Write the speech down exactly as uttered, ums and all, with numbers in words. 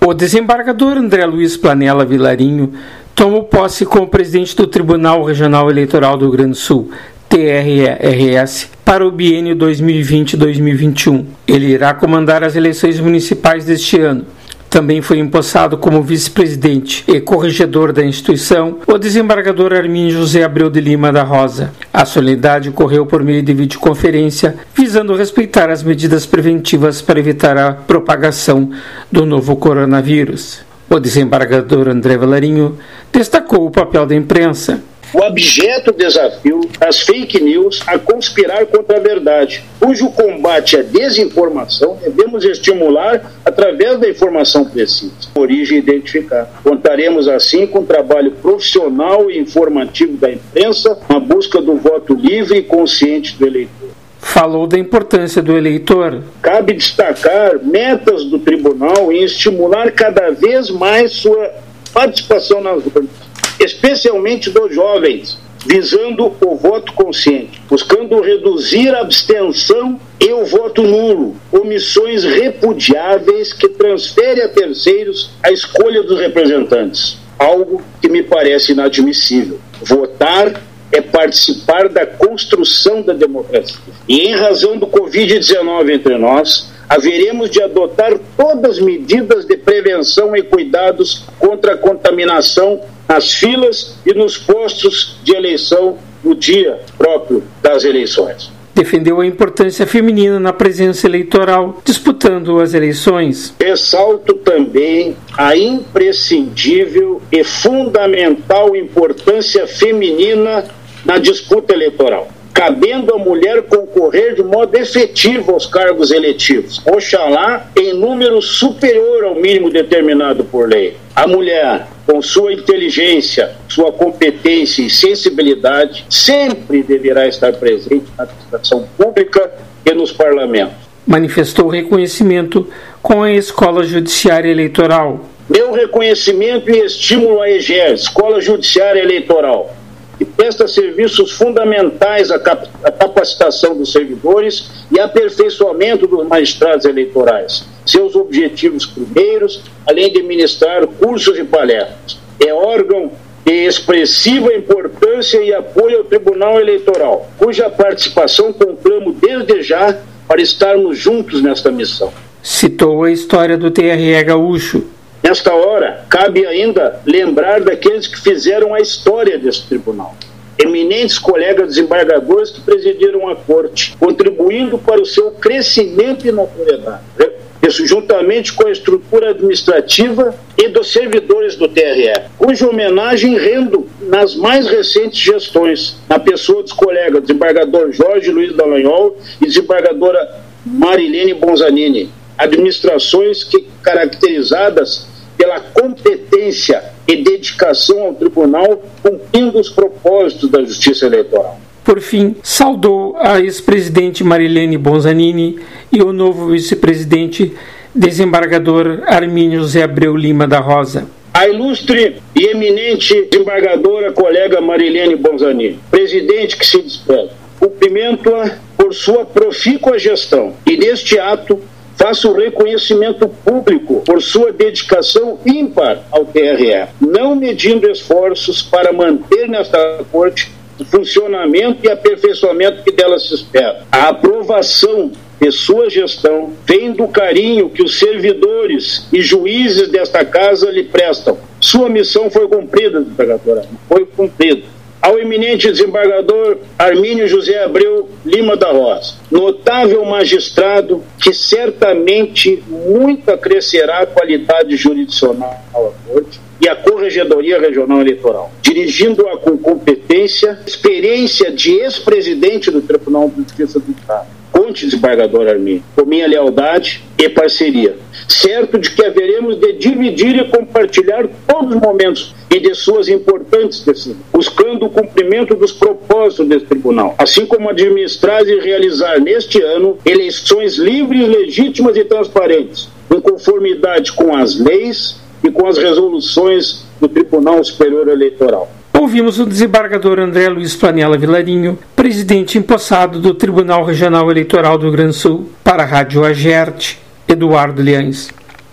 O desembargador André Luiz Planella Vilarinho tomou posse como presidente do Tribunal Regional Eleitoral do Rio Grande do Sul, T R R S, para o biênio dois mil e vinte a dois mil e vinte e um. Ele irá comandar as eleições municipais deste ano. Também foi empossado como vice-presidente e corregedor da instituição o desembargador Armínio José Abreu de Lima da Rosa. A solenidade ocorreu por meio de videoconferência, visando respeitar as medidas preventivas para evitar a propagação do novo coronavírus. O desembargador André Vilarinho destacou o papel da imprensa. O abjeto desafio das fake news a conspirar contra a verdade, cujo combate à desinformação devemos estimular através da informação precisa, origem identificada. Contaremos assim com o trabalho profissional e informativo da imprensa na busca do voto livre e consciente do eleitor. Falou da importância do eleitor. Cabe destacar metas do tribunal em estimular cada vez mais sua participação nas urnas, especialmente dos jovens, visando o voto consciente, buscando reduzir a abstenção e o voto nulo, omissões repudiáveis que transferem a terceiros a escolha dos representantes, algo que me parece inadmissível. Votar é participar da construção da democracia. E em razão do covid dezenove entre nós, haveremos de adotar todas as medidas de prevenção e cuidados contra a contaminação nas filas e nos postos de eleição no dia próprio das eleições. Defendeu a importância feminina na presença eleitoral, disputando as eleições. Ressalto também a imprescindível e fundamental importância feminina na disputa eleitoral, cabendo à mulher concorrer de modo efetivo aos cargos eletivos, oxalá em número superior ao mínimo determinado por lei. A mulher, com sua inteligência, sua competência e sensibilidade, sempre deverá estar presente na administração pública e nos parlamentos. Manifestou reconhecimento com a Escola Judiciária Eleitoral. Meu reconhecimento e estímulo à E G E, Escola Judiciária Eleitoral, que presta serviços fundamentais à, cap- à capacitação dos servidores e aperfeiçoamento dos magistrados eleitorais. Seus objetivos primeiros, além de ministrar cursos e palestras. É órgão de expressiva importância e apoio ao Tribunal Eleitoral, cuja participação conclamo desde já para estarmos juntos nesta missão. Citou a história do T R E gaúcho. Nesta hora, cabe ainda lembrar daqueles que fizeram a história desse tribunal. Eminentes colegas desembargadores que presidiram a corte, contribuindo para o seu crescimento e notoriedade. Isso juntamente com a estrutura administrativa e dos servidores do T R E, cuja homenagem rendo nas mais recentes gestões, na pessoa dos colegas desembargador Jorge Luiz Dallagnol e desembargadora Marilene Bonzanini. Administrações que caracterizadas pela competência e dedicação ao tribunal, cumprindo os propósitos da justiça eleitoral. Por fim, saudou a ex-presidente Marilene Bonzanini e o novo vice-presidente desembargador Armínio José Abreu Lima da Rosa. A ilustre e eminente desembargadora colega Marilene Bonzanini, presidente que se despede, cumprimento-a por sua profícua gestão e neste ato faço o reconhecimento público por sua dedicação ímpar ao T R E, não medindo esforços para manter nesta corte o funcionamento e aperfeiçoamento que dela se espera. A aprovação de sua gestão vem do carinho que os servidores e juízes desta casa lhe prestam. Sua missão foi cumprida, desembargadora, foi cumprida. Ao eminente desembargador Armínio José Abreu Lima da Rosa, notável magistrado que certamente muito acrescerá a qualidade jurisdicional à Corte e à Corregedoria Regional Eleitoral, dirigindo-a com competência, experiência de ex-presidente do Tribunal de Justiça do Estado. Conte, desembargador Armínio, com minha lealdade e parceria, certo de que haveremos de dividir e compartilhar todos os momentos e de suas importantes decisões, buscando o cumprimento dos propósitos desse tribunal, assim como administrar e realizar neste ano eleições livres, legítimas e transparentes, em conformidade com as leis e com as resoluções do Tribunal Superior Eleitoral. Ouvimos o desembargador André Luiz Planella Vilarinho, presidente empossado do Tribunal Regional Eleitoral do Rio Grande do Sul, para a Rádio Agerte, Eduardo Liães.